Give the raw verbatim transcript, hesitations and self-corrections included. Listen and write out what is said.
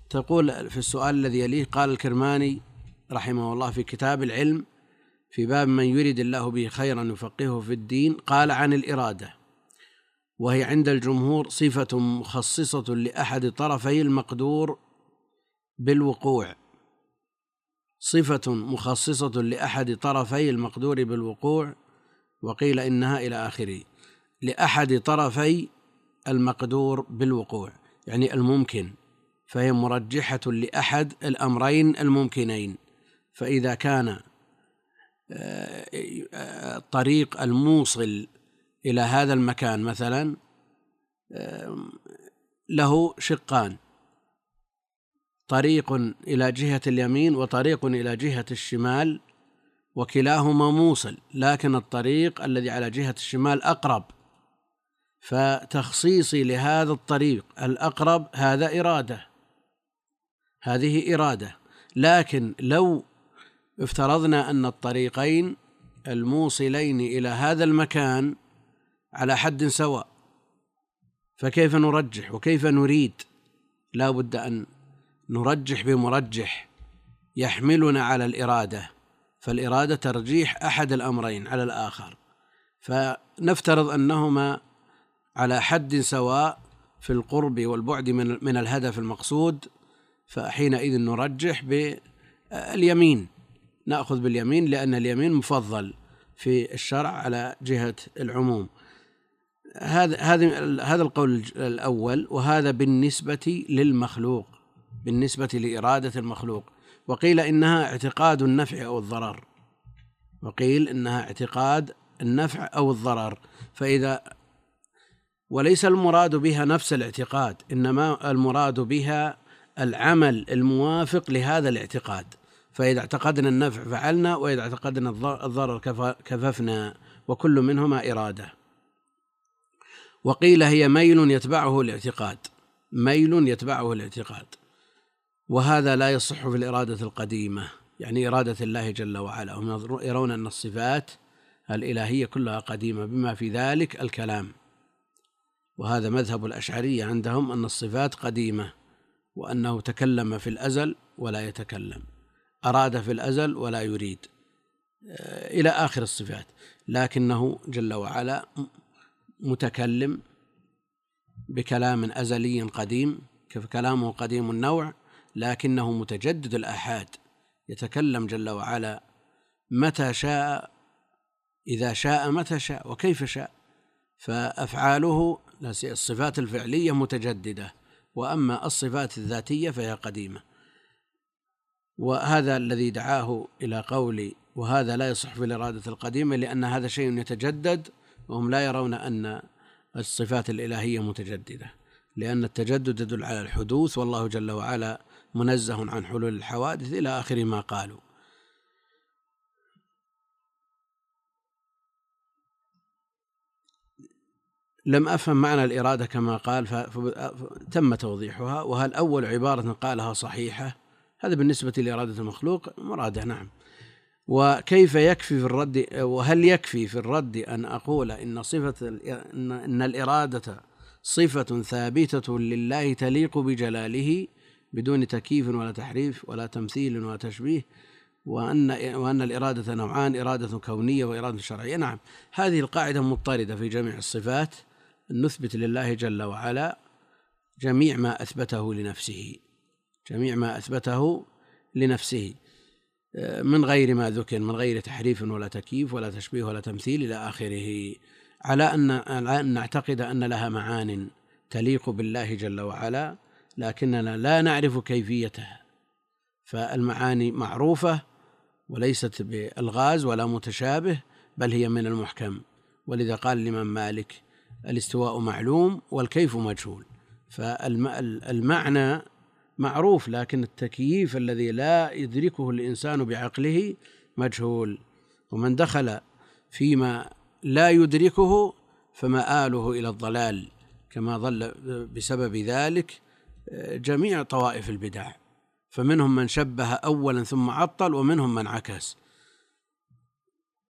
تقول في السؤال الذي يليه: قال الكرماني رحمه الله في كتاب العلم في باب من يريد الله به خيرا يفقهه في الدين، قال عن الإرادة: وهي عند الجمهور صفة مخصصة لأحد طرفي المقدور بالوقوع صفة مخصصة لأحد طرفي المقدور بالوقوع وقيل إنها إلى آخره. لأحد طرفي المقدور بالوقوع يعني الممكن، فهي مرجحة لأحد الأمرين الممكنين. فإذا كان الطريق الموصل إلى هذا المكان مثلا له شقان: طريق إلى جهة اليمين وطريق إلى جهة الشمال، وكلاهما موصل، لكن الطريق الذي على جهة الشمال أقرب، فتخصيصي لهذا الطريق الأقرب هذا إرادة، هذه إرادة. لكن لو افترضنا أن الطريقين الموصلين إلى هذا المكان على حد سواء، فكيف نرجح وكيف نريد؟ لا بد أن نرجح بمرجح يحملنا على الإرادة، فالإرادة ترجيح أحد الأمرين على الآخر، فنفترض أنهما على حد سواء في القرب والبعد من من الهدف المقصود، فحينئذ نرجح باليمين، نأخذ باليمين لأن اليمين مفضل في الشرع على جهة العموم. هذا هذا هذا القول الأول، وهذا بالنسبة للمخلوق، بالنسبة لإرادة المخلوق. وقيل إنها اعتقاد النفع أو الضرر، وقيل إنها اعتقاد النفع أو الضرر، فإذا وليس المراد بها نفس الاعتقاد، إنما المراد بها العمل الموافق لهذا الاعتقاد. فإذا اعتقدنا النفع فعلنا، وإذا اعتقدنا الضرر كففنا، وكل منهما إرادة. وقيل هي ميل يتبعه الاعتقاد، ميل يتبعه الاعتقاد، وهذا لا يصح في الإرادة القديمة، يعني إرادة الله جل وعلا. هم يرون أن الصفات الإلهية كلها قديمة بما في ذلك الكلام، وهذا مذهب الأشعرية عندهم، أن الصفات قديمة، وأنه تكلم في الأزل ولا يتكلم، أراد في الأزل ولا يريد، إلى آخر الصفات. لكنه جل وعلا متكلم بكلام أزلي قديم، كيف كلامه قديم النوع، لكنه متجدد الآحاد، يتكلم جل وعلا متى شاء، إذا شاء، متى شاء، وكيف شاء. فأفعاله الصفات الفعلية متجددة، وأما الصفات الذاتية فهي قديمة. وهذا الذي دعاه إلى قولي وهذا لا يصح في الإرادة القديمة، لأن هذا شيء يتجدد، وهم لا يرون أن الصفات الإلهية متجددة، لأن التجدد يدل على الحدوث، والله جل وعلا منزه عن حلول الحوادث إلى آخر ما قالوا. لم أفهم معنى الإرادة كما قال، فتم توضيحها. وهل أول عبارة قالها صحيحة؟ هذا بالنسبة لإرادة المخلوق مرادة، نعم. وكيف يكفي في الرد، وهل يكفي في الرد أن أقول إن صفة إن الإرادة صفة ثابتة لله تليق بجلاله بدون تكييف ولا تحريف ولا تمثيل ولا تشبيه، وأن وأن الإرادة نوعان: إرادة كونية وإرادة شرعية؟ نعم، هذه القاعدة مضطردة في جميع الصفات، نثبت لله جل وعلا جميع ما أثبته لنفسه، جميع ما أثبته لنفسه من غير ما ذكر، من غير تحريف ولا تكييف ولا تشبيه ولا تمثيل إلى آخره، على أن أن نعتقد أن لها معان تليق بالله جل وعلا، لكننا لا نعرف كيفيتها. فالمعاني معروفة وليست بألغاز ولا متشابه، بل هي من المحكم. ولذا قال الإمام مالك: الاستواء معلوم والكيف مجهول. فالمعنى معروف، لكن التكييف الذي لا يدركه الإنسان بعقله مجهول. ومن دخل فيما لا يدركه فمآله إلى الضلال، كما ضل بسبب ذلك جميع طوائف البدع. فمنهم من شبه أولا ثم عطل، ومنهم من عكس،